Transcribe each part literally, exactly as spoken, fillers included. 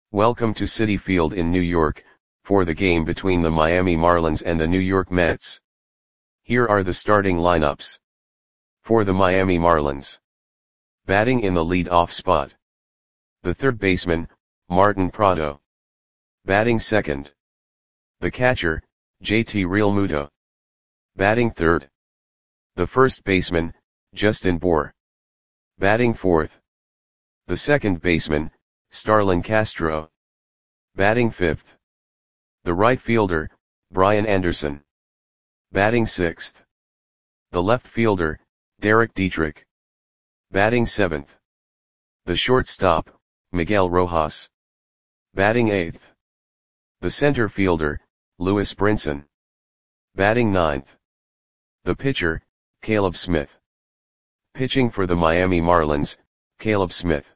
Welcome to Citi Field in New York, for the game between the Miami Marlins and the New York Mets. Here are the starting lineups. For the Miami Marlins. Batting in the lead-off spot. The third baseman, Martin Prado. Batting second. The catcher, J T Realmuto. Batting third. The first baseman, Justin Bour. Batting fourth. The second baseman, Starlin Castro. Batting fifth. The right fielder, Brian Anderson. Batting sixth. The left fielder, Derek Dietrich. Batting seventh. The shortstop, Miguel Rojas. Batting eighth. The center fielder, Lewis Brinson. Batting ninth. The pitcher, Caleb Smith. Pitching for the Miami Marlins, Caleb Smith.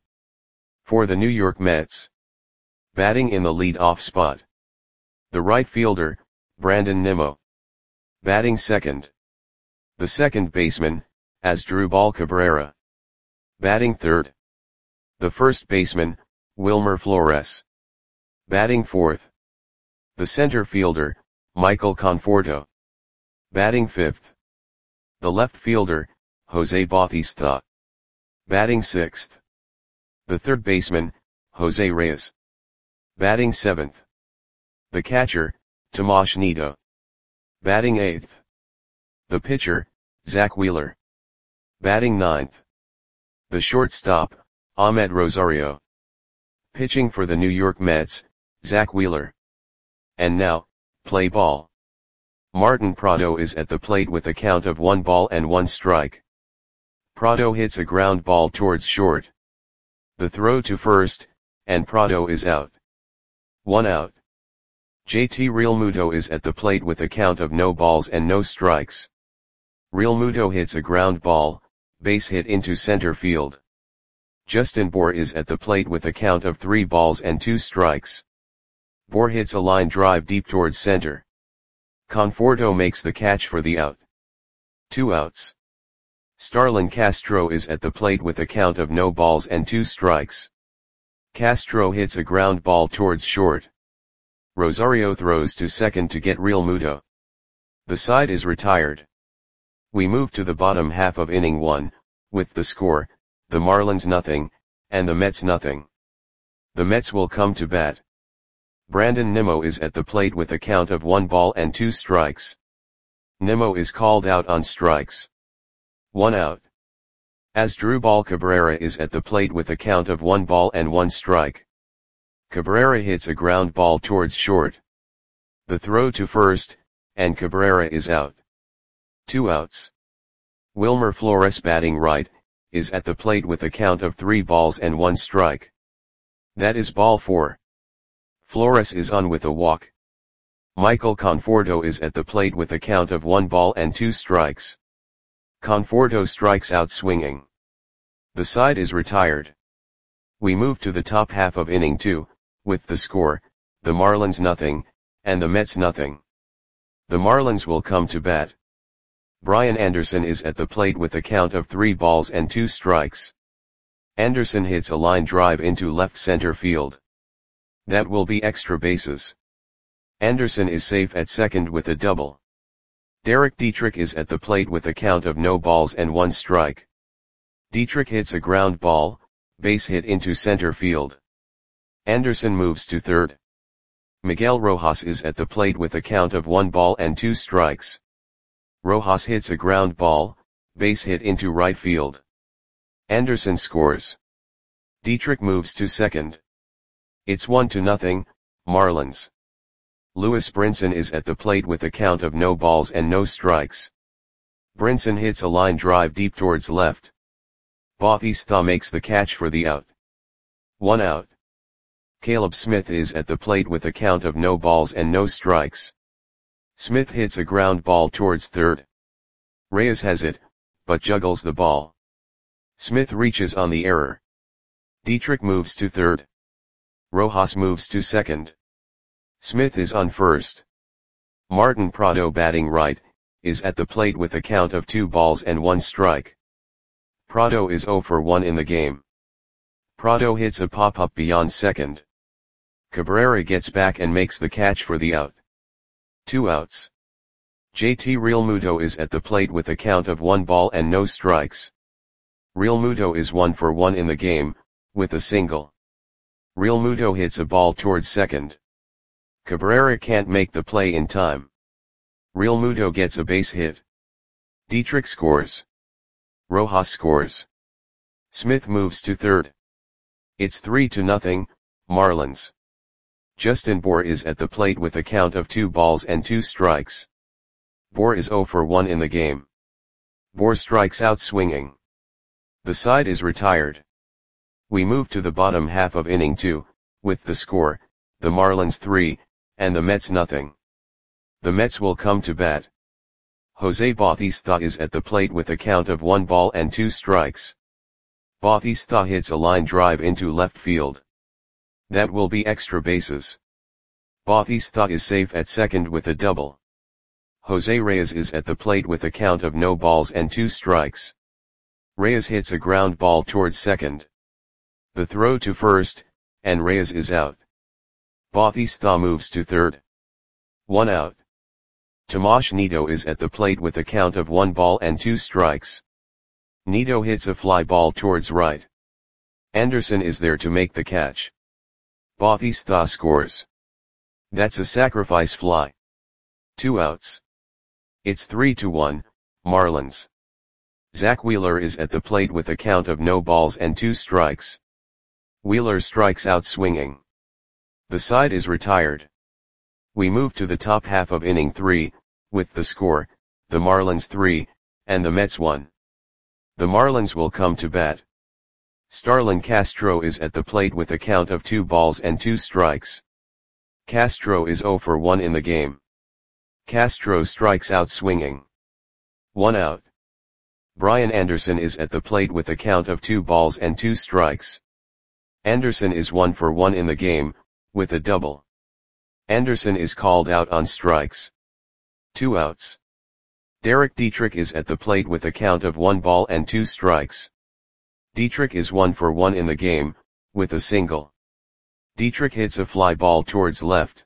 For the New York Mets. Batting in the lead-off spot. The right fielder, Brandon Nimmo. Batting second. The second baseman, Asdrubal Cabrera. Batting third. The first baseman, Wilmer Flores. Batting fourth. The center fielder, Michael Conforto. Batting fifth. The left fielder, Jose Bautista. Batting sixth. The third baseman, Jose Reyes. Batting seventh. The catcher, Tomas Nido. Batting eighth. The pitcher, Zach Wheeler. Batting ninth. The shortstop, Ahmed Rosario. Pitching for the New York Mets, Zach Wheeler. And now, play ball. Martin Prado is at the plate with a count of one ball and one strike. Prado hits a ground ball towards short. The throw to first, and Prado is out. One out. J T Realmuto is at the plate with a count of no balls and no strikes. Realmuto hits a ground ball, base hit into center field. Justin Bour is at the plate with a count of three balls and two strikes. Bour hits a line drive deep towards center. Conforto makes the catch for the out. Two outs. Starlin Castro is at the plate with a count of no balls and two strikes. Castro hits a ground ball towards short. Rosario throws to second to get Realmuto. The side is retired. We move to the bottom half of inning one, with the score, the Marlins nothing, and the Mets nothing. The Mets will come to bat. Brandon Nimmo is at the plate with a count of one ball and two strikes. Nimmo is called out on strikes. One out. Asdrubal Cabrera is at the plate with a count of one ball and one strike. Cabrera hits a ground ball towards short. The throw to first, and Cabrera is out. Two outs. Wilmer Flores, batting right, is at the plate with a count of three balls and one strike. That is ball four. Flores is on with a walk. Michael Conforto is at the plate with a count of one ball and two strikes. Conforto strikes out swinging. The side is retired. We move to the top half of inning two, with the score, the Marlins nothing, and the Mets nothing. The Marlins will come to bat. Brian Anderson is at the plate with a count of three balls and two strikes. Anderson hits a line drive into left center field. That will be extra bases. Anderson is safe at second with a double. Derek Dietrich is at the plate with a count of no balls and one strike. Dietrich hits a ground ball, base hit into center field. Anderson moves to third. Miguel Rojas is at the plate with a count of one ball and two strikes. Rojas hits a ground ball, base hit into right field. Anderson scores. Dietrich moves to second. It's one to nothing, Marlins. Lewis Brinson is at the plate with a count of no balls and no strikes. Brinson hits a line drive deep towards left. Bautista makes the catch for the out. One out. Caleb Smith is at the plate with a count of no balls and no strikes. Smith hits a ground ball towards third. Reyes has it, but juggles the ball. Smith reaches on the error. Dietrich moves to third. Rojas moves to second. Smith is on first. Martin Prado, batting right, is at the plate with a count of two balls and one strike. Prado is zero for one in the game. Prado hits a pop-up beyond second. Cabrera gets back and makes the catch for the out. Two outs. J T Realmuto is at the plate with a count of one ball and no strikes. Realmuto is one for one in the game, with a single. Realmuto hits a ball towards second. Cabrera can't make the play in time. Realmuto gets a base hit. Dietrich scores. Rojas scores. Smith moves to third. It's three to nothing, Marlins. Justin Bour is at the plate with a count of two balls and two strikes. Bour is zero for one in the game. Bour strikes out swinging. The side is retired. We move to the bottom half of inning two, with the score, the Marlins three, and the Mets nothing. The Mets will come to bat. Jose Bautista is at the plate with a count of one ball and two strikes. Bautista hits a line drive into left field. That will be extra bases. Bautista is safe at second with a double. Jose Reyes is at the plate with a count of no balls and two strikes. Reyes hits a ground ball towards second. The throw to first, and Reyes is out. Bautista moves to third. One out. Tomas Nido is at the plate with a count of one ball and two strikes. Nido hits a fly ball towards right. Anderson is there to make the catch. Bautista scores. That's a sacrifice fly. Two outs. It's three to one, Marlins. Zach Wheeler is at the plate with a count of no balls and two strikes. Wheeler strikes out swinging. The side is retired. We move to the top half of inning three, with the score, the Marlins three, and the Mets one. The Marlins will come to bat. Starlin Castro is at the plate with a count of two balls and two strikes. Castro is zero for one in the game. Castro strikes out swinging. One out. Brian Anderson is at the plate with a count of two balls and two strikes. Anderson is one for one in the game, with a double. Anderson is called out on strikes. Two outs. Derek Dietrich is at the plate with a count of one ball and two strikes. Dietrich is one for one in the game, with a single. Dietrich hits a fly ball towards left.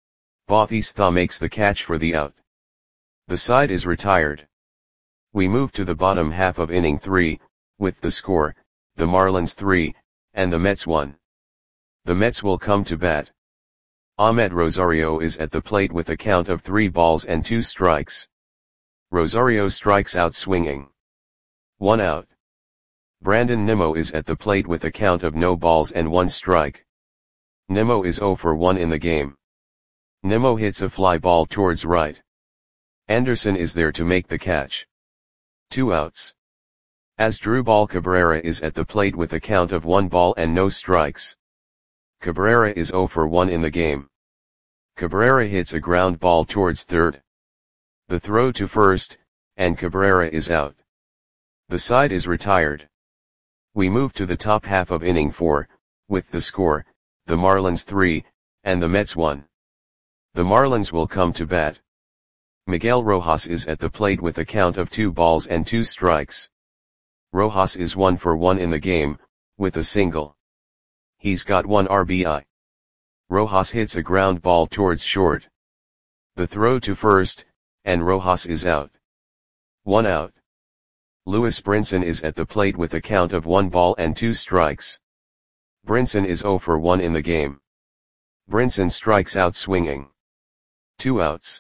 Bautista makes the catch for the out. The side is retired. We move to the bottom half of inning three, with the score, the Marlins three, and the Mets one. The Mets will come to bat. Ahmed Rosario is at the plate with a count of three balls and two strikes. Rosario strikes out swinging. One out. Brandon Nimmo is at the plate with a count of no balls and one strike. Nimmo is zero for one in the game. Nimmo hits a fly ball towards right. Anderson is there to make the catch. Two outs. Asdrubal Cabrera is at the plate with a count of one ball and no strikes. Cabrera is zero for one in the game. Cabrera hits a ground ball towards third. The throw to first, and Cabrera is out. The side is retired. We move to the top half of inning four, with the score, the Marlins three, and the Mets one. The Marlins will come to bat. Miguel Rojas is at the plate with a count of two balls and two strikes. Rojas is one for one in the game, with a single. He's got one R B I. Rojas hits a ground ball towards short. The throw to first, and Rojas is out. One out. Lewis Brinson is at the plate with a count of one ball and two strikes. Brinson is zero for one in the game. Brinson strikes out swinging. Two outs.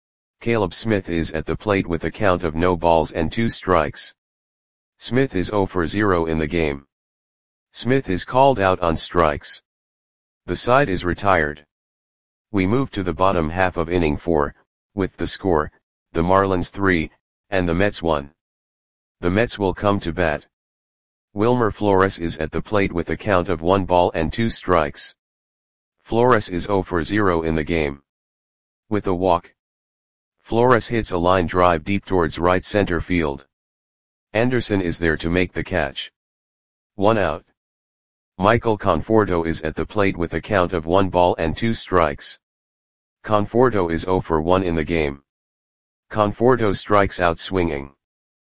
Caleb Smith is at the plate with a count of no balls and two strikes. Smith is zero for zero in the game. Smith is called out on strikes. The side is retired. We move to the bottom half of inning four, with the score, the Marlins three, and the Mets one. The Mets will come to bat. Wilmer Flores is at the plate with a count of one ball and two strikes. Flores is zero for zero in the game. With a walk. Flores hits a line drive deep towards right center field. Anderson is there to make the catch. One out. Michael Conforto is at the plate with a count of one ball and two strikes. Conforto is zero for one in the game. Conforto strikes out swinging.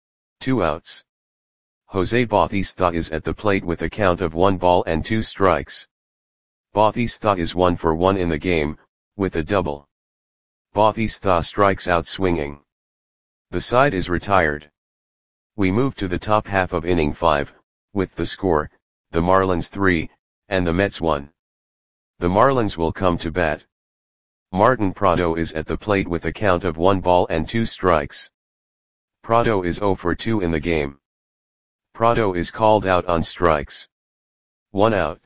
Two outs. Jose Bautista is at the plate with a count of one ball and two strikes. Bautista is one for one in the game, with a double. Bautista strikes out swinging. The side is retired. We move to the top half of inning five, with the score, the Marlins three, and the Mets one. The Marlins will come to bat. Martin Prado is at the plate with a count of one ball and two strikes. Prado is zero for two in the game. Prado is called out on strikes. One out.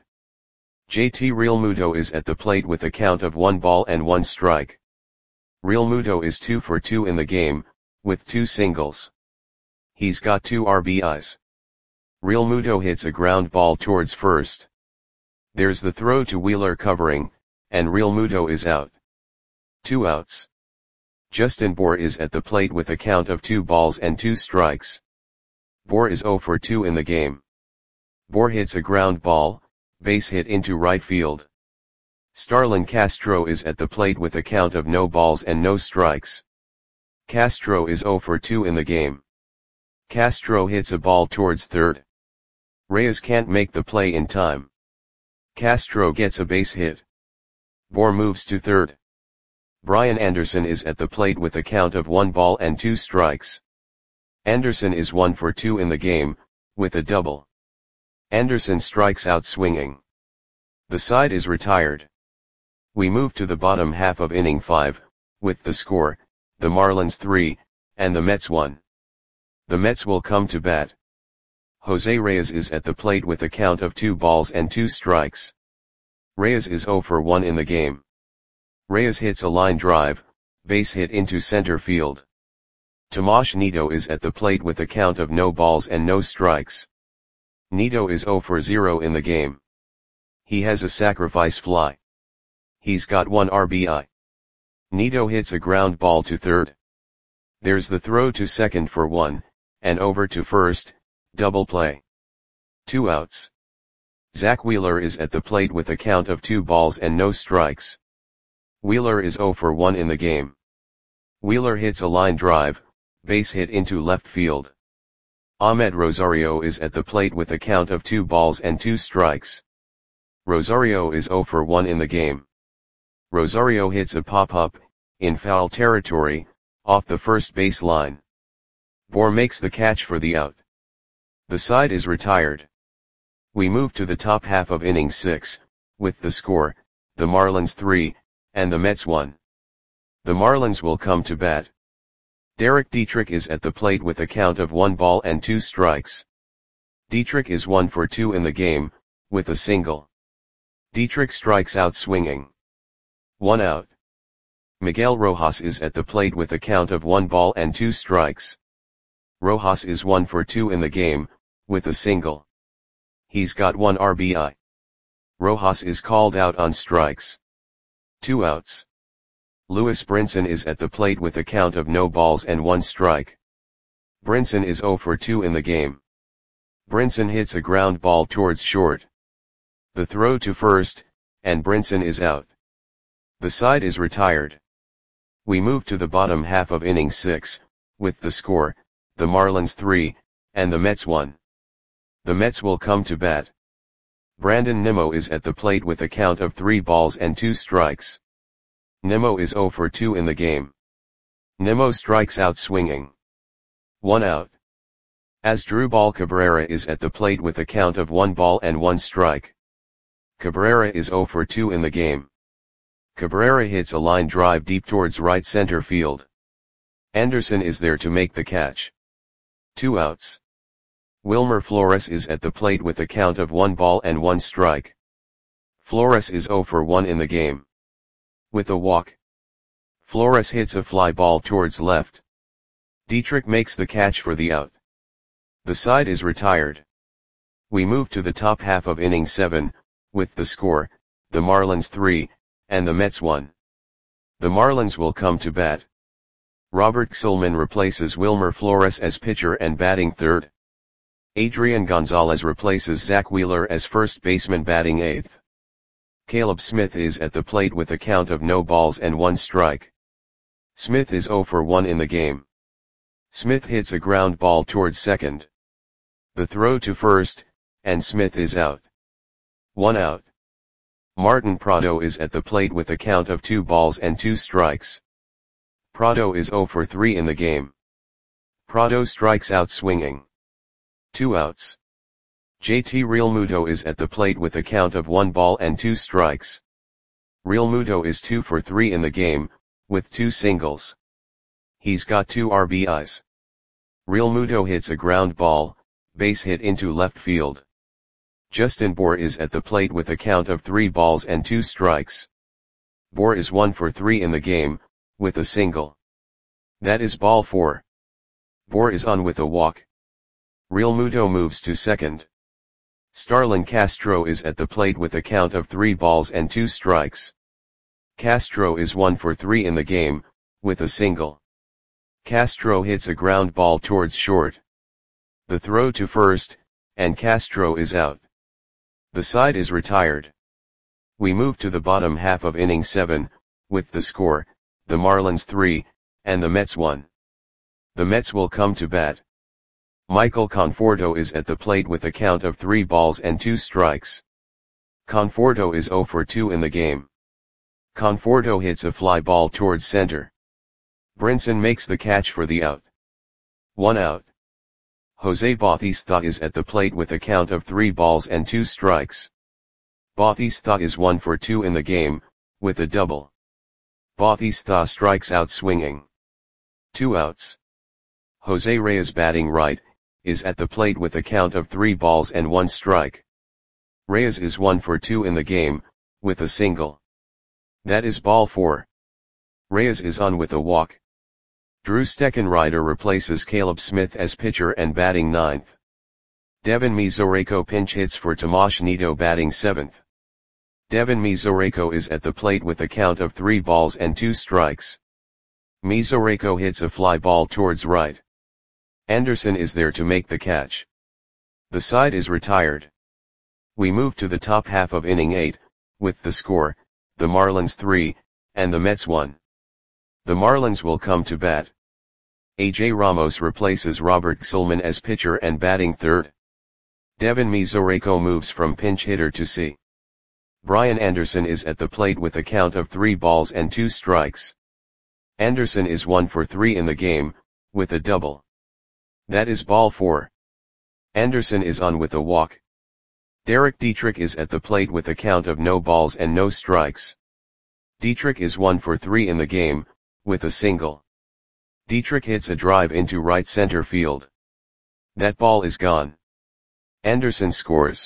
J T Realmuto is at the plate with a count of one ball and one strike. Realmuto is two for two in the game, with two singles. He's got two R B Is. Realmuto hits a ground ball towards first. There's the throw to Wheeler covering, and Realmuto is out. Two outs. Justin Bour is at the plate with a count of two balls and two strikes. Bour is zero for two in the game. Bour hits a ground ball, base hit into right field. Starlin Castro is at the plate with a count of no balls and no strikes. Castro is zero for two in the game. Castro hits a ball towards third. Reyes can't make the play in time. Castro gets a base hit. Bour moves to third. Brian Anderson is at the plate with a count of one ball and two strikes. Anderson is one for two in the game, with a double. Anderson strikes out swinging. The side is retired. We move to the bottom half of inning five, with the score, the Marlins three, and the Mets one. The Mets will come to bat. Jose Reyes is at the plate with a count of two balls and two strikes. Reyes is zero for one in the game. Reyes hits a line drive, base hit into center field. Tomas Nido is at the plate with a count of no balls and no strikes. Nido is zero for zero in the game. He has a sacrifice fly. He's got one R B I. Nido hits a ground ball to third. There's the throw to second for one, and over to first, double play. Two outs. Zach Wheeler is at the plate with a count of two balls and no strikes. Wheeler is zero for one in the game. Wheeler hits a line drive, base hit into left field. Ahmed Rosario is at the plate with a count of two balls and two strikes. Rosario is zero for one in the game. Rosario hits a pop-up, in foul territory, off the first base line. Bour makes the catch for the out. The side is retired. We move to the top half of inning six, with the score, the Marlins three, and the Mets one. The Marlins will come to bat. Derek Dietrich is at the plate with a count of one ball and two strikes. Dietrich is one for two in the game, with a single. Dietrich strikes out swinging. One out. Miguel Rojas is at the plate with a count of one ball and two strikes. Rojas is one for two in the game, with a single. He's got one R B I. Rojas is called out on strikes. Two outs. Lewis Brinson is at the plate with a count of no balls and one strike. Brinson is zero for two in the game. Brinson hits a ground ball towards short. The throw to first, and Brinson is out. The side is retired. We move to the bottom half of inning six, with the score, the Marlins three, and the Mets one. The Mets will come to bat. Brandon Nimmo is at the plate with a count of three balls and two strikes. Nimmo is zero for two in the game. Nimmo strikes out swinging. One out. Asdrubal Cabrera is at the plate with a count of one ball and one strike. Cabrera is zero for two in the game. Cabrera hits a line drive deep towards right center field. Anderson is there to make the catch. Two outs. Wilmer Flores is at the plate with a count of one ball and one strike. Flores is zero for one in the game. With a walk. Flores hits a fly ball towards left. Dietrich makes the catch for the out. The side is retired. We move to the top half of inning seven, with the score, the Marlins three, and the Mets one. The Marlins will come to bat. Robert Xilman replaces Wilmer Flores as pitcher and batting third. Adrian Gonzalez replaces Zach Wheeler as first baseman batting eighth. Caleb Smith is at the plate with a count of no balls and one strike. Smith is zero for one in the game. Smith hits a ground ball towards second. The throw to first, and Smith is out. One out. Martin Prado is at the plate with a count of two balls and two strikes. Prado is zero for three in the game. Prado strikes out swinging. Two outs. J T Realmuto is at the plate with a count of one ball and two strikes. Realmuto is two for three in the game, with two singles. He's got two R B Is. Realmuto hits a ground ball, base hit into left field. Justin Bour is at the plate with a count of three balls and two strikes. Bour is one for three in the game, with a single. That is ball four. Bour is on with a walk. Realmuto moves to second. Starlin Castro is at the plate with a count of three balls and two strikes. Castro is one for three in the game, with a single. Castro hits a ground ball towards short. The throw to first, and Castro is out. The side is retired. We move to the bottom half of inning seven, with the score, the Marlins three, and the Mets one. The Mets will come to bat. Michael Conforto is at the plate with a count of three balls and two strikes. Conforto is zero for two in the game. Conforto hits a fly ball towards center. Brinson makes the catch for the out. One out. Jose Bautista is at the plate with a count of three balls and two strikes. Bautista is one for two in the game, with a double. Bautista strikes out swinging. Two outs. Jose Reyes, batting right, is at the plate with a count of three balls and one strike. Reyes is one for two in the game, with a single. That is ball four. Reyes is on with a walk. Drew Steckenrider replaces Caleb Smith as pitcher and batting ninth. Devin Mesoraco pinch hits for Tomas Nido, batting seventh. Devin Mesoraco is at the plate with a count of three balls and two strikes. Mesoraco hits a fly ball towards right. Anderson is there to make the catch. The side is retired. We move to the top half of inning eight, with the score, the Marlins three, and the Mets one. The Marlins will come to bat. A J Ramos replaces Robert Gsellman as pitcher and batting third. Devin Mesoraco moves from pinch hitter to C. Brian Anderson is at the plate with a count of three balls and two strikes. Anderson is one for three in the game, with a double. That is ball four. Anderson is on with a walk. Derek Dietrich is at the plate with a count of no balls and no strikes. Dietrich is one for three in the game, with a single. Dietrich hits a drive into right center field. That ball is gone. Anderson scores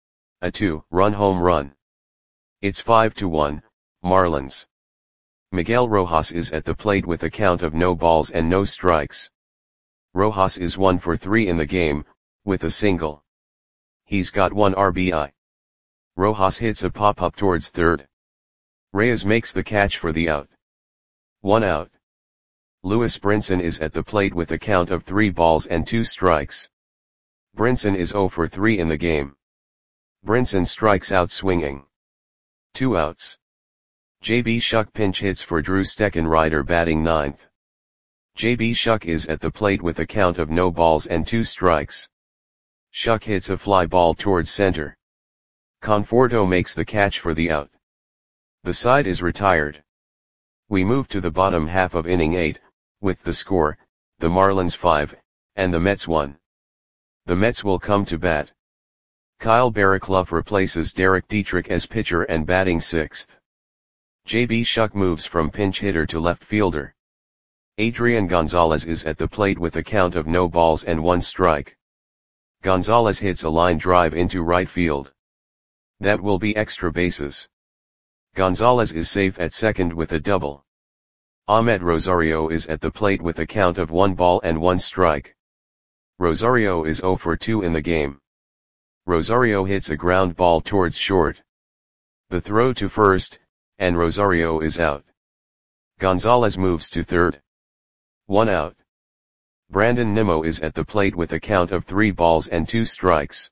a two-run home run. It's five to one, Marlins. Miguel Rojas is at the plate with a count of no balls and no strikes. Rojas is one for three in the game, with a single. He's got one R B I. Rojas hits a pop-up towards third. Reyes makes the catch for the out. One out. Lewis Brinson is at the plate with a count of three balls and two strikes. Brinson is zero for three in the game. Brinson strikes out swinging. Two outs. J B Shuck pinch hits for Drew Steckenrider, batting ninth. J B Shuck is at the plate with a count of no balls and two strikes. Shuck hits a fly ball towards center. Conforto makes the catch for the out. The side is retired. We move to the bottom half of inning eight, with the score, the Marlins five, and the Mets one. The Mets will come to bat. Kyle Barraclough replaces Derek Dietrich as pitcher and batting sixth. J B Shuck moves from pinch hitter to left fielder. Adrian Gonzalez is at the plate with a count of no balls and one strike. Gonzalez hits a line drive into right field. That will be extra bases. Gonzalez is safe at second with a double. Ahmed Rosario is at the plate with a count of one ball and one strike. Rosario is zero for two in the game. Rosario hits a ground ball towards short. The throw to first, and Rosario is out. Gonzalez moves to third. One out. Brandon Nimmo is at the plate with a count of three balls and two strikes.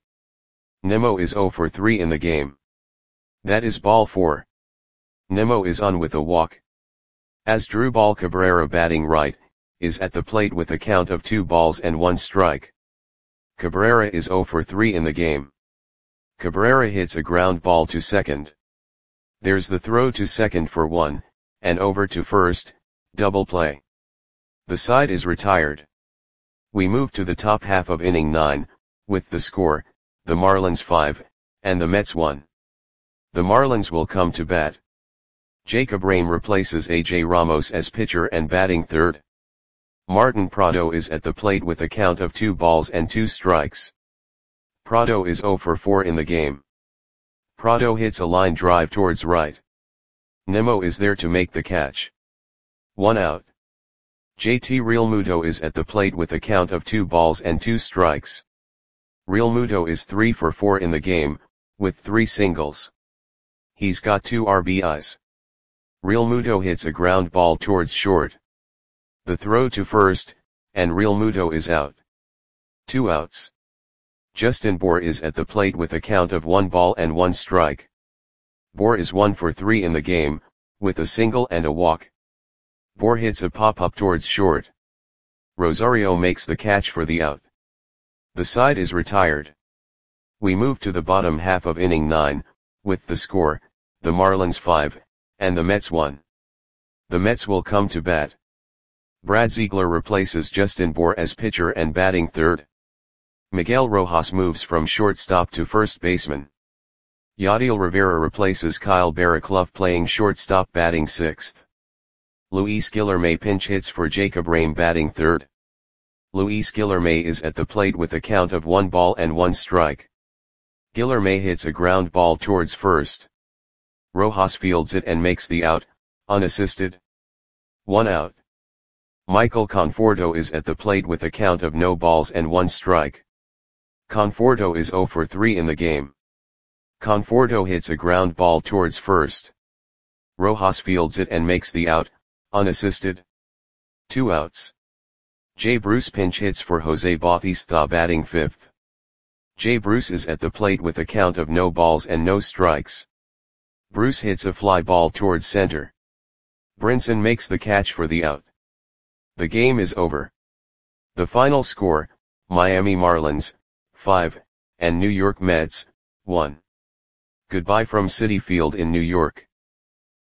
Nimmo is zero for three in the game. That is ball four. Nimmo is on with a walk. Asdrubal Cabrera, batting right, is at the plate with a count of two balls and one strike. Cabrera is zero for three in the game. Cabrera hits a ground ball to second. There's the throw to second for one, and over to first, double play. The side is retired. We move to the top half of inning nine, with the score, the Marlins five, and the Mets one. The Marlins will come to bat. Jacob Rame replaces A J Ramos as pitcher and batting third. Martin Prado is at the plate with a count of two balls and two strikes. Prado is zero for four in the game. Prado hits a line drive towards right. Nemo is there to make the catch. One out. J T Realmuto is at the plate with a count of two balls and two strikes. Realmuto is three for four in the game, with three singles. He's got two R B Is. Realmuto hits a ground ball towards short. The throw to first, and Realmuto is out. Two outs. Justin Bour is at the plate with a count of one ball and one strike. Bour is one for three in the game, with a single and a walk. Bour hits a pop-up towards short. Rosario makes the catch for the out. The side is retired. We move to the bottom half of inning nine, with the score, the Marlins five, and the Mets one. The Mets will come to bat. Brad Ziegler replaces Justin Bour as pitcher and batting third. Miguel Rojas moves from shortstop to first baseman. Yadiel Rivera replaces Kyle Barraclough playing shortstop batting sixth. Luis Guilherme pinch hits for Jacob Rame batting third. Luis Guilherme is at the plate with a count of one ball and one strike. Guilherme hits a ground ball towards first. Rojas fields it and makes the out, unassisted. One out. Michael Conforto is at the plate with a count of no balls and one strike. Conforto is zero for three in the game. Conforto hits a ground ball towards first. Rojas fields it and makes the out, unassisted. Two outs. Jay Bruce pinch hits for Jose Bautista batting fifth. Jay Bruce is at the plate with a count of no balls and no strikes. Bruce hits a fly ball towards center. Brinson makes the catch for the out. The game is over. The final score, Miami Marlins, five, and New York Mets, one. Goodbye from Citi Field in New York.